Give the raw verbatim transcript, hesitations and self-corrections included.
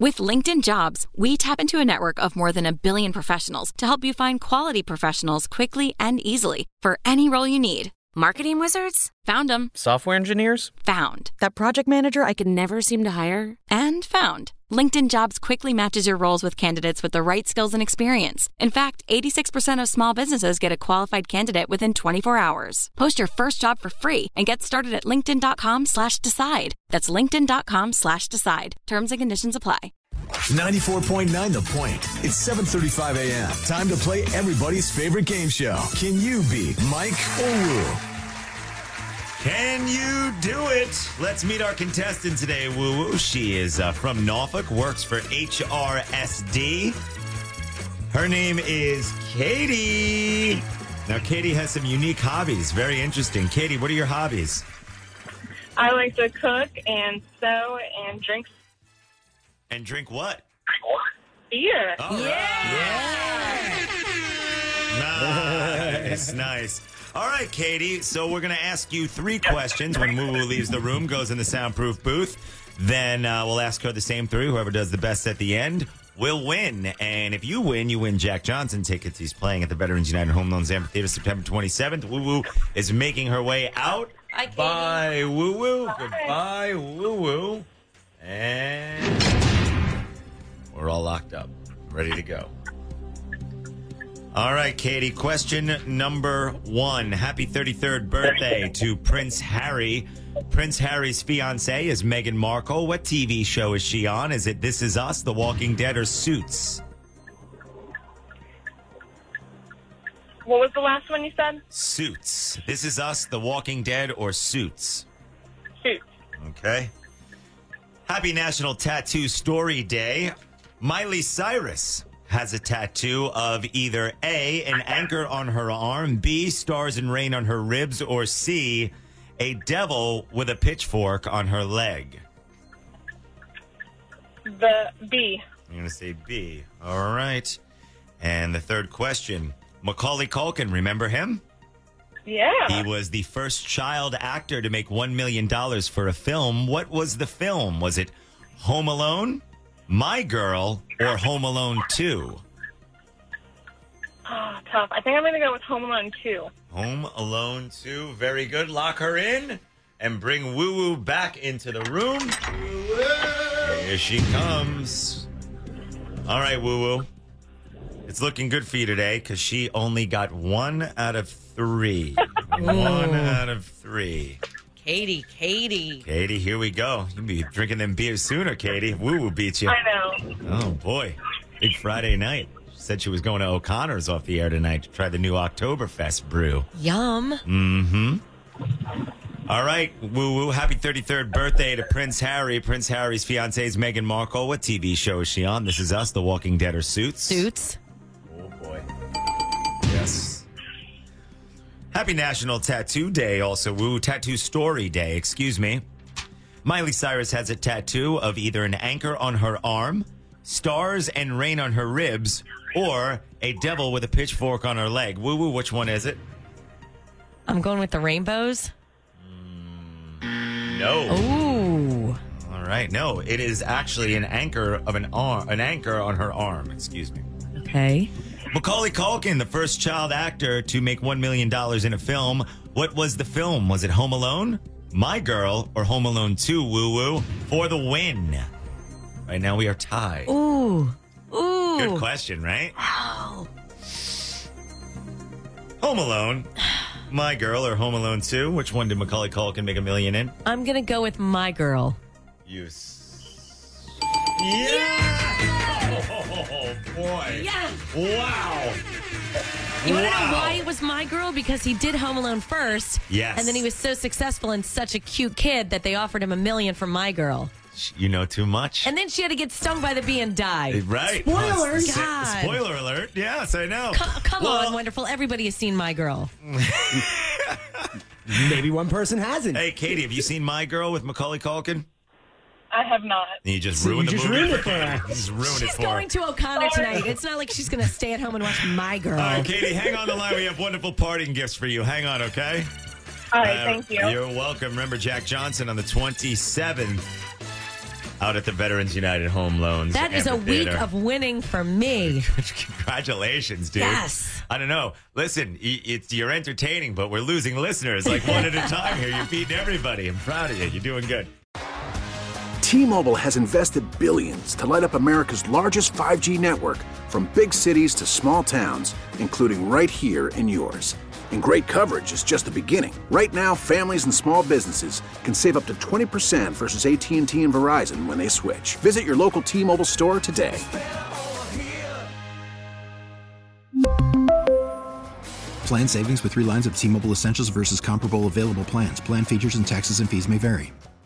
With LinkedIn Jobs, we tap into a network of more than a billion professionals to help you find quality professionals quickly and easily for any role you need. Marketing wizards? Found them. Software engineers? Found. That project manager I could never seem to hire? And found. LinkedIn Jobs quickly matches your roles with candidates with the right skills and experience. In fact, eighty-six percent of small businesses get a qualified candidate within twenty-four hours. Post your first job for free and get started at linkedin.com slash decide. That's linkedin.com slash decide. Terms and conditions apply. ninety-four point nine The Point. It's seven thirty-five a.m. Time to play everybody's favorite game show. Can you beat Mike or Woo? Can you do it? Let's meet our contestant today, Woo Woo. She is uh, from Norfolk, works for H R S D. Her name is Katie. Now, Katie has some unique hobbies. Very interesting. Katie, what are your hobbies? I like to cook and sew and drink. And drink what? Beer. All right. Yeah. Nice, nice. All right, Katie. So we're going to ask you three questions when Woo Woo leaves the room, goes in the soundproof booth. Then uh, we'll ask her the same three. Whoever does the best at the end will win. And if you win, you win Jack Johnson tickets. He's playing at the Veterans United Home Loans Amphitheater September twenty-seventh. Woo Woo is making her way out. Bye, Katie. Bye, Woo Woo. Goodbye, Woo Woo. And we're all locked up, ready to go. All right, Katie, question number one. Happy thirty-third birthday to Prince Harry. Prince Harry's fiancée is Meghan Markle. What T V show is she on? Is it This Is Us, The Walking Dead, or Suits? What was the last one you said? Suits. This Is Us, The Walking Dead, or Suits? Suits. Okay. Happy National Tattoo Story Day. Miley Cyrus has a tattoo of either A, an anchor on her arm, B, stars and rain on her ribs, or C, a devil with a pitchfork on her leg. The B. I'm going to say B. All right. And the third question. Macaulay Culkin, remember him? Yeah. He was the first child actor to make one million dollars for a film. What was the film? Was it Home Alone, My Girl, or Home Alone two? Oh, tough. I think I'm going to go with Home Alone two. Home Alone two. Very good. Lock her in and bring Woo Woo back into the room. Here she comes. All right, Woo Woo. It's looking good for you today because she only got one out of three. One out of three. Katie, Katie. Katie, here we go. You'll be drinking them beers sooner, Katie. Woo Woo beat you. I know. Oh, boy. Big Friday night. She said she was going to O'Connor's off the air tonight to try the new Oktoberfest brew. Yum. Mm-hmm. All right, Woo Woo. Happy thirty-third birthday to Prince Harry. Prince Harry's fiancée is Meghan Markle. What T V show is she on? This Is Us, The Walking Dead, or Suits? Suits. Oh, boy. Yes. Happy National Tattoo Day also, Woo. Tattoo Story Day, excuse me. Miley Cyrus has a tattoo of either an anchor on her arm, stars and rain on her ribs, or a devil with a pitchfork on her leg. Woo Woo, which one is it? I'm going with the rainbows. No. Ooh. All right. No, it is actually an anchor of an arm, an anchor on her arm. Excuse me. Okay. Macaulay Culkin, the first child actor to make one million dollars in a film. What was the film? Was it Home Alone, My Girl, or Home Alone two, Woo Woo, for the win? Right now we are tied. Ooh. Ooh. Good question, right? Wow. Home Alone, My Girl, or Home Alone two? Which one did Macaulay Culkin make a million in? I'm going to go with My Girl. You. S- yeah! Oh, boy. Yeah. Wow. You want to Wow. know why it was My Girl? Because he did Home Alone first. Yes. And then he was so successful and such a cute kid that they offered him a million for My Girl. You know too much. And then she had to get stung by the bee and die. Right. Spoiler. S- God. Spoiler alert. Yes, I know. Co- come Well, on, wonderful. Everybody has seen My Girl. Maybe one person hasn't. Hey, Katie, have you seen My Girl with Macaulay Culkin? I have not. You just So ruined you the just movie. ruined it for for her. Katie. You just ruined it She's for going her. to O'Connor tonight. It's not like she's going to stay at home and watch My Girl. All right, Katie, hang on the line. We have wonderful parting gifts for you. Hang on, okay? All right, Uh, thank you. You're welcome. Remember Jack Johnson on the twenty-seventh. out at the Veterans United Home Loans. That is a week Amphitheater. of winning for me. Congratulations, dude. Yes. I don't know. Listen, y- it's you're entertaining, but we're losing listeners like one at a time here. You're beating everybody. I'm proud of you. You're doing good. T-Mobile has invested billions to light up America's largest five G network, from big cities to small towns, including right here in yours. And great coverage is just the beginning. Right now, families and small businesses can save up to twenty percent versus A T and T and Verizon when they switch. Visit your local T-Mobile store today. Plan savings with three lines of T-Mobile Essentials versus comparable available plans. Plan features and taxes and fees may vary.